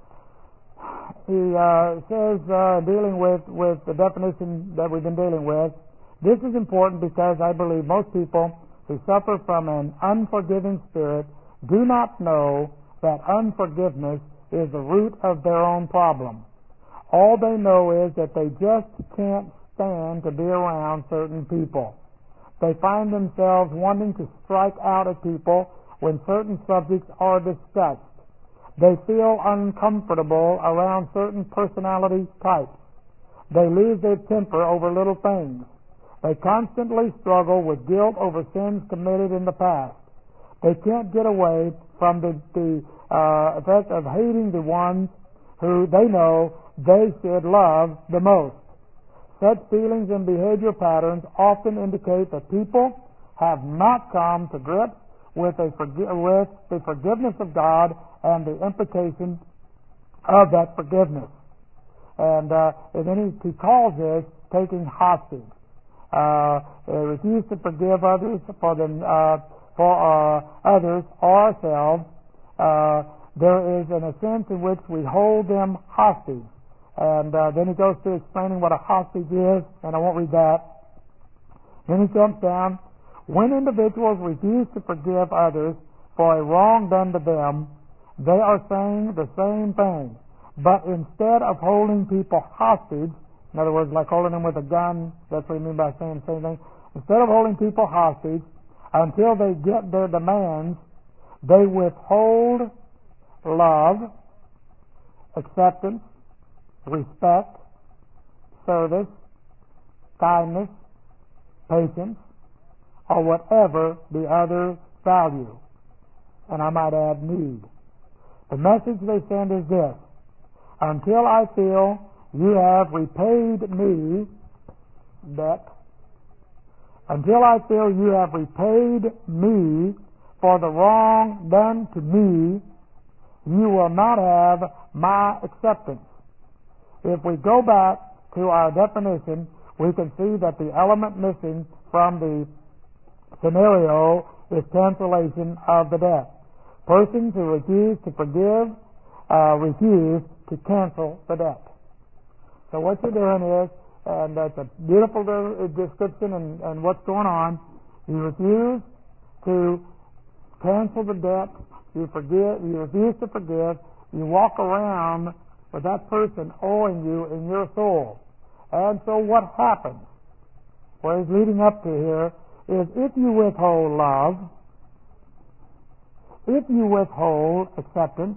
he uh, says, uh, dealing with, with the definition that we've been dealing with, this is important because I believe most people who suffer from an unforgiving spirit do not know that unforgiveness is the root of their own problem. All they know is that they just can't stand to be around certain people. They find themselves wanting to strike out at people when certain subjects are discussed. They feel uncomfortable around certain personality types. They lose their temper over little things. They constantly struggle with guilt over sins committed in the past. They can't get away from the, the uh, effect of hating the ones who they know they should love the most. Such feelings and behavior patterns often indicate that people have not come to grips with, a forgi- with the forgiveness of God and the implications of that forgiveness. And, uh, and then he, he calls this taking hostage. Uh, refuse to forgive others for them, uh, for uh, others or ourselves. Uh, there is an sense in which we hold them hostage. And uh, then he goes through explaining what a hostage is, and I won't read that. Then he jumps down. When individuals refuse to forgive others for a wrong done to them, they are saying the same thing. But instead of holding people hostage, in other words, like holding them with a gun, that's what I mean by saying the same thing. Instead of holding people hostage until they get their demands, they withhold love, acceptance, respect, service, kindness, patience, or whatever the others value. And I might add need. The message they send is this: until I feel you have repaid me debt, until I feel you have repaid me for the wrong done to me, you will not have my acceptance. If we go back to our definition, we can see that the element missing from the scenario is cancellation of the debt. Persons who refuse to forgive uh, refuse to cancel the debt. So what you're doing is, and that's a beautiful description and, and what's going on, you refuse to cancel the debt, you forgive, you refuse to forgive, you walk around with that person owing you in your soul. And so what happens, what he's leading up to here, is if you withhold love, if you withhold acceptance,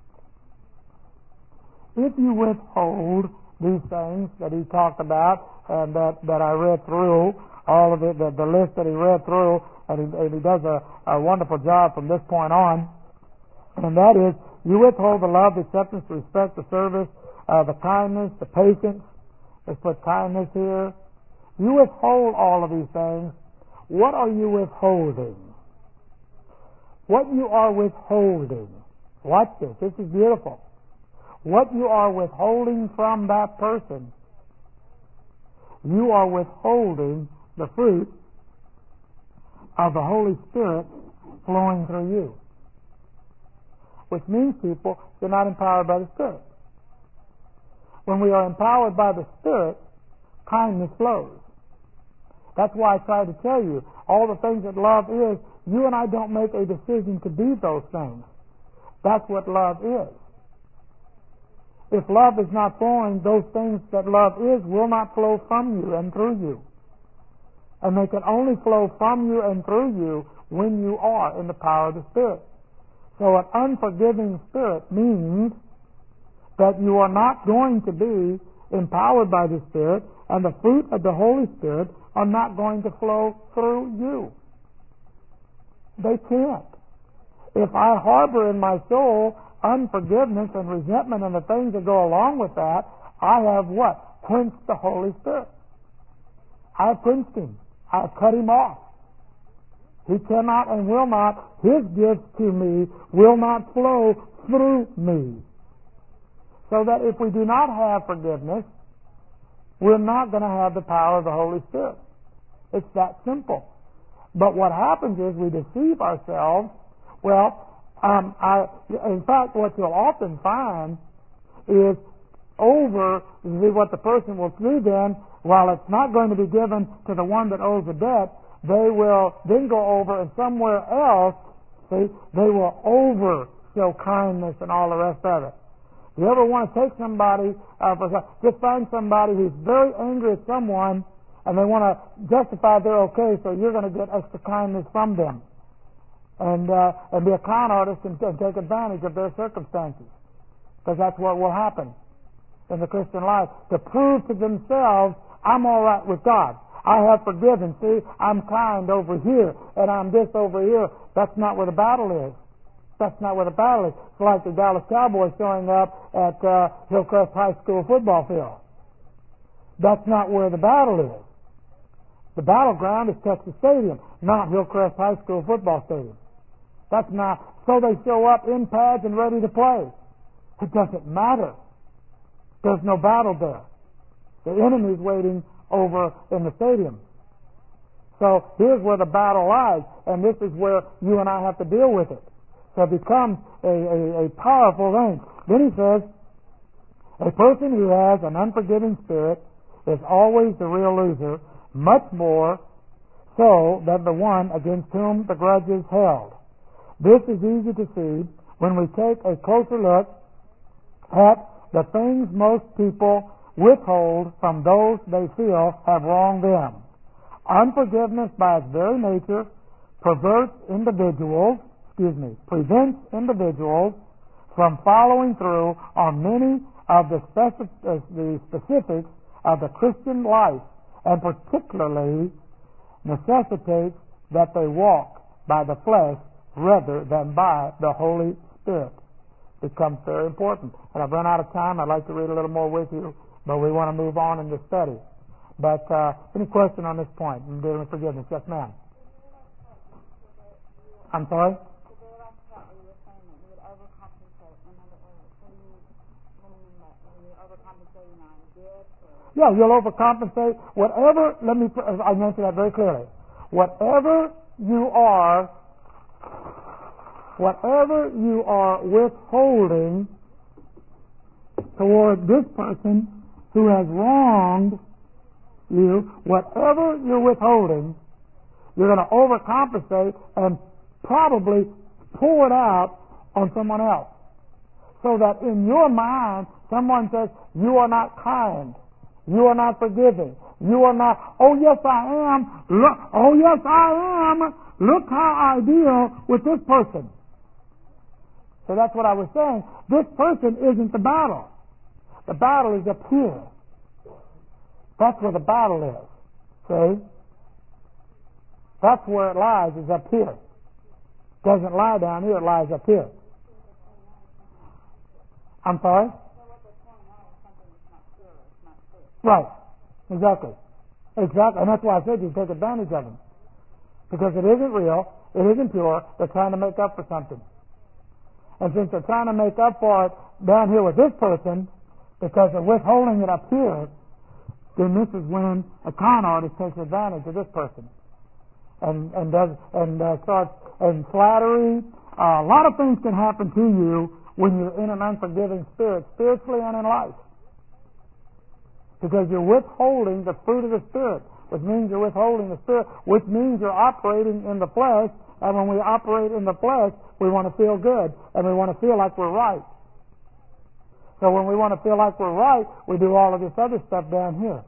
if you withhold these things that he talked about and that, that I read through, all of it, the, the list that he read through, and he, and he does a, a wonderful job from this point on, and that is, you withhold the love, the acceptance, the respect, the service, uh, the kindness, the patience. Let's put kindness here. You withhold all of these things. What are you withholding? What you are withholding. Watch this. This is beautiful. What you are withholding from that person, you are withholding the fruit of the Holy Spirit flowing through you. Which means, people, you're not empowered by the Spirit. When we are empowered by the Spirit, kindness flows. That's why I tried to tell you, all the things that love is, you and I don't make a decision to be those things. That's what love is. If love is not flowing, those things that love is will not flow from you and through you. And they can only flow from you and through you when you are in the power of the Spirit. So an unforgiving spirit means that you are not going to be empowered by the Spirit, and the fruit of the Holy Spirit are not going to flow through you. They can't. If I harbor in my soul unforgiveness and resentment and the things that go along with that, I have what? Quenched the Holy Spirit. I have quenched Him. I have cut Him off. He cannot and will not, His gifts to me will not flow through me. So that if we do not have forgiveness, we're not going to have the power of the Holy Spirit. It's that simple. But what happens is we deceive ourselves. Well, um, I, in fact, what you'll often find is over what the person will do then, while it's not going to be given to the one that owes the debt, they will then go over and somewhere else, see, they will over show kindness and all the rest of it. You ever want to take somebody, uh, for, just find somebody who's very angry at someone and they want to justify they're okay, so you're going to get extra kindness from them. And, uh, and be a con artist and, and take advantage of their circumstances. Because that's what will happen in the Christian life. To prove to themselves, I'm all right with God. I have forgiven. See, I'm kind over here, and I'm this over here. That's not where the battle is. That's not where the battle is. It's like the Dallas Cowboys showing up at uh, Hillcrest High School football field. That's not where the battle is. The battleground is Texas Stadium, not Hillcrest High School football stadium. That's not. So they show up in pads and ready to play. It doesn't matter. There's no battle there. The enemy's waiting over in the stadium. So here's where the battle lies, and this is where you and I have to deal with it. So it becomes a, a, a powerful thing. Then he says, a person who has an unforgiving spirit is always the real loser, much more so than the one against whom the grudge is held. This is easy to see when we take a closer look at the things most people withhold from those they feel have wronged them. Unforgiveness by its very nature perverts individuals, excuse me, prevents individuals from following through on many of the, specific, uh, the specifics of the Christian life, and particularly necessitates that they walk by the flesh rather than by the Holy Spirit. Becomes very important. And I've run out of time. I'd like to read a little more with you, but we want to move on in this study. But uh, any question on this point in dealing with forgiveness? Yes, ma'am. I'm sorry? Yeah, you'll overcompensate. Whatever, let me, I mentioned that very clearly. Whatever you are, whatever you are withholding toward this person who has wronged you, whatever you're withholding, you're going to overcompensate and probably pour it out on someone else. So that in your mind, someone says, you are not kind. You are not forgiving. You are not, oh yes I am. Look, oh yes I am. Look how I deal with this person. So that's what I was saying. This person isn't the battle. The battle is up here. That's where the battle is. See? That's where it lies, is up here. It doesn't lie down here, it lies up here. I'm sorry? Right. Exactly. Exactly. And that's why I said you take advantage of them. Because it isn't real, it isn't pure, they're trying to make up for something. And since they're trying to make up for it down here with this person, because they're withholding it up here, then this is when a con artist takes advantage of this person. And and does and uh, starts and flattery. Uh, a lot of things can happen to you when you're in an unforgiving spirit, spiritually and in life. Because you're withholding the fruit of the Spirit, which means you're withholding the Spirit, which means you're operating in the flesh, and when we operate in the flesh, we want to feel good, and we want to feel like we're right. So when we want to feel like we're right, we do all of this other stuff down here.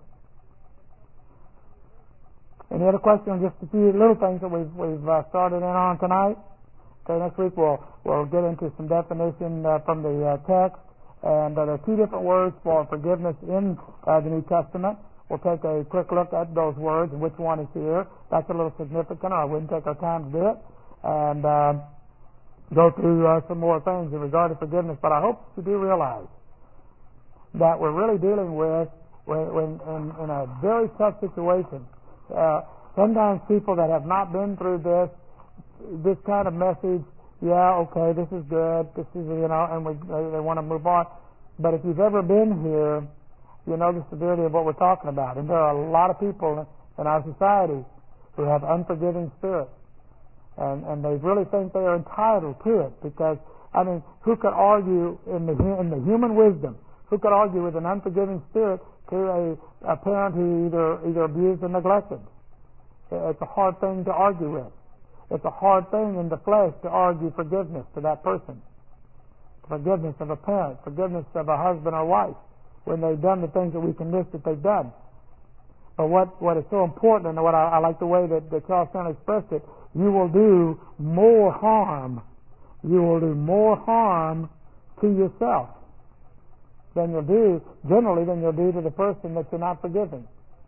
Any other questions on just a few little things that we've, we've uh, started in on tonight? Okay, next week we'll, we'll get into some definition uh, from the uh, text. And uh, there are two different words for forgiveness in uh, the New Testament. We'll take a quick look at those words and which one is here. That's a little significant, or I wouldn't take our time to do it. And uh, go through uh, some more things in regard to forgiveness. But I hope you do realize that we're really dealing with when, when in, in a very tough situation. Uh, sometimes people that have not been through this this kind of message, yeah, okay, this is good, this is, you know, and we, they, they want to move on. But if you've ever been here, you know the severity of what we're talking about. And there are a lot of people in our society who have unforgiving spirits. And, and they really think they are entitled to it because, I mean, who could argue in the, in the human wisdom, who could argue with an unforgiving spirit to a, a parent who either, either abused or neglected? It's a hard thing to argue with. It's a hard thing in the flesh to argue forgiveness to that person. Forgiveness of a parent, forgiveness of a husband or wife when they've done the things that we can list that they've done. But what, what is so important, and what I, I like the way that, that Charles Stanley expressed it, you will do more harm. You will do more harm to yourself than you'll do, generally, than you'll do to the person that you're not forgiving.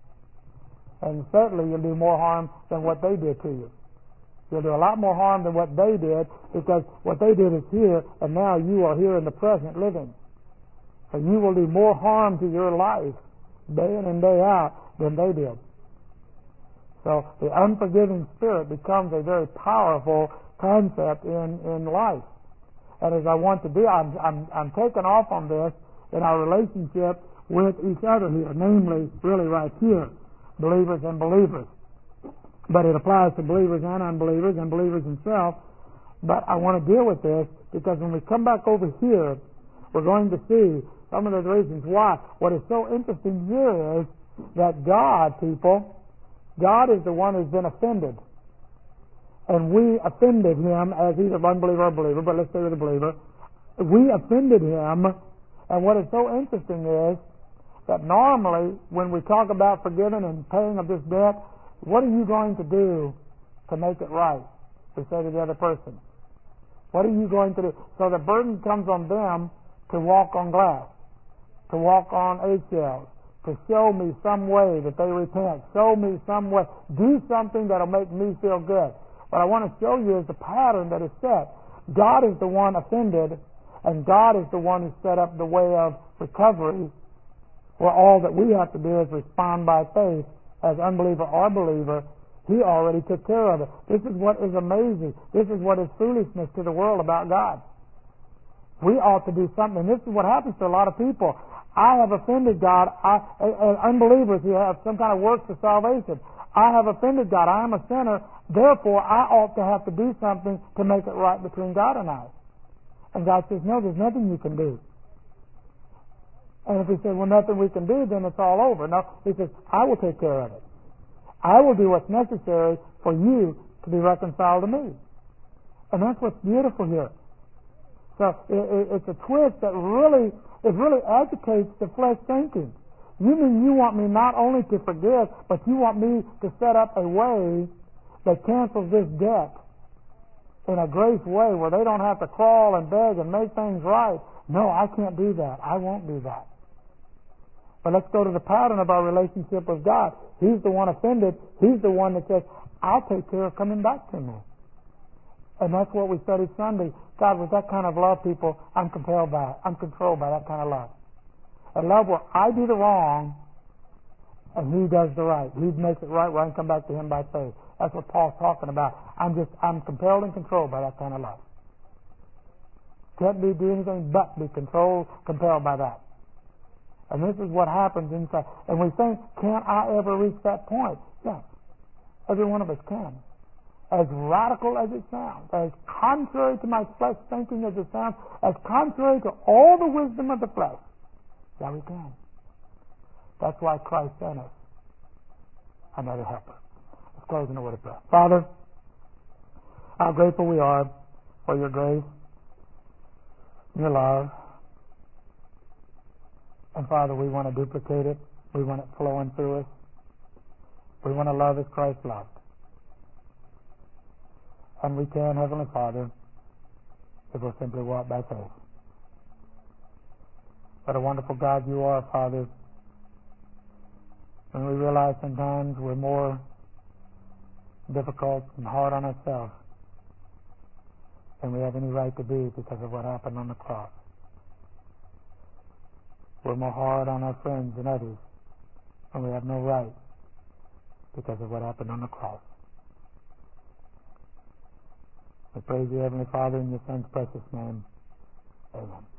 And certainly you'll do more harm than what they did to you. You'll do a lot more harm than what they did because what they did is here, and now you are here in the present living. So you will do more harm to your life day in and day out than they did. So the unforgiving spirit becomes a very powerful concept in, in life. And as I want to do, I'm, I'm, I'm taking off on this in our relationship with each other here, namely, really right here, believers and believers. But it applies to believers and unbelievers and believers themselves. But I want to deal with this because when we come back over here, we're going to see some of the reasons why. What is so interesting here is that God, people, God is the one who's been offended. And we offended Him as either unbeliever or believer, but let's say with a believer. We offended Him, and what is so interesting is that normally when we talk about forgiving and paying of this debt, what are you going to do to make it right? We say to the other person. What are you going to do? So the burden comes on them to walk on glass, to walk on eggshells, to show me some way that they repent, show me some way, do something that'll make me feel good. What I want to show you is the pattern that is set. God is the one offended, and God is the one who set up the way of recovery, where all that we have to do is respond by faith. As unbeliever or believer, He already took care of it. This is what is amazing. This is what is foolishness to the world about God. We ought to do something. This is what happens to a lot of people. I have offended God. I, uh, unbelievers who have some kind of works of salvation. I have offended God. I am a sinner. Therefore, I ought to have to do something to make it right between God and I. And God says, no, there's nothing you can do. And if He says, well, nothing we can do, then it's all over. No, He says, I will take care of it. I will do what's necessary for you to be reconciled to me. And that's what's beautiful here. So it, it, it's a twist that really, it really agitates the flesh thinking. You mean you want me not only to forgive, but you want me to set up a way that cancels this debt in a grace way where they don't have to crawl and beg and make things right. No, I can't do that. I won't do that. But let's go to the pattern of our relationship with God. He's the one offended. He's the one that says, I'll take care of coming back to me. And that's what we studied Sunday. God, with that kind of love, people, I'm compelled by it. I'm controlled by that kind of love. A love where I do the wrong and He does the right. He makes it right where I can come back to Him by faith. That's what Paul's talking about. I'm just, I'm compelled and controlled by that kind of love. Can't be do anything but be controlled, compelled by that. And this is what happens inside. And we think, can't I ever reach that point? Yes. Every one of us can. As radical as it sounds, as contrary to my flesh thinking as it sounds, as contrary to all the wisdom of the flesh, yeah, we can. That's why Christ sent us another helper. Let's close in a word of prayer. Father, how grateful we are for Your grace, Your love. And Father, we want to duplicate it. We want it flowing through us. We want to love as Christ loved. And we can, Heavenly Father, if we'll simply walk by faith. What a wonderful God You are, Father. When we realize sometimes we're more difficult and hard on ourselves than we have any right to be because of what happened on the cross. We're more hard on our friends and others, and we have no right because of what happened on the cross. We praise you, Heavenly Father, in your Son's precious name. Amen.